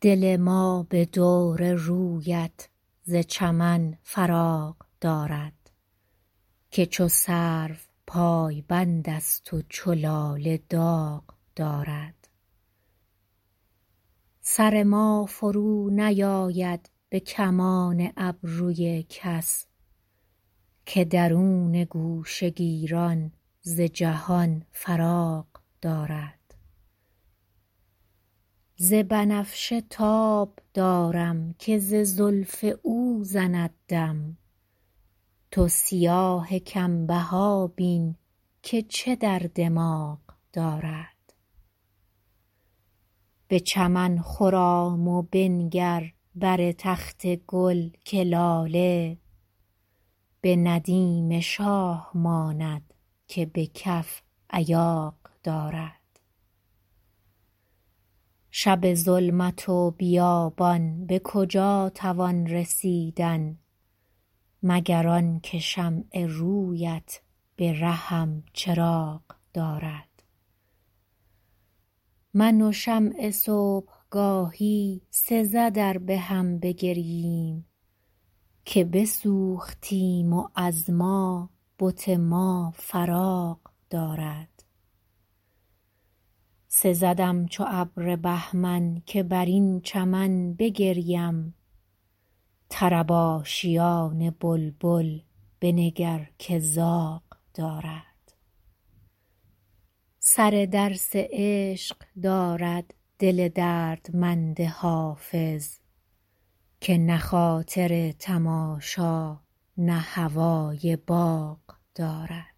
دل ما به دور رویت ز چمن فراغ دارد که چو سرو پایبند است و چو لاله داغ دارد. سر ما فرو نیاید به کمان ابروی کس که درون گوشه گیران ز جهان فراغ دارد. ز بنفشه تاب دارم که ز زلف او زند دم، تو سیاه کم بها بین که چه در دماغ دارد. به چمن خرام و بنگر بر تخت گل که لاله به ندیم شاه ماند که به کف ایاغ دارد. شب ظلمت و بیابان به کجا توان رسیدن مگر آن که شمع رویت به رهم چراغ دارد. من و شمع صبحگاهی سزد ار به هم بگرییم که بسوختیم و از ما بت ما فراغ دارد. سزدم چو ابر بهمن که بر این چمن بگریم، طرب آشیان بلبل بنگر که زاغ دارد. سر درس عشق دارد دل دردمند حافظ که نه خاطر تماشا نه هوای باغ دارد.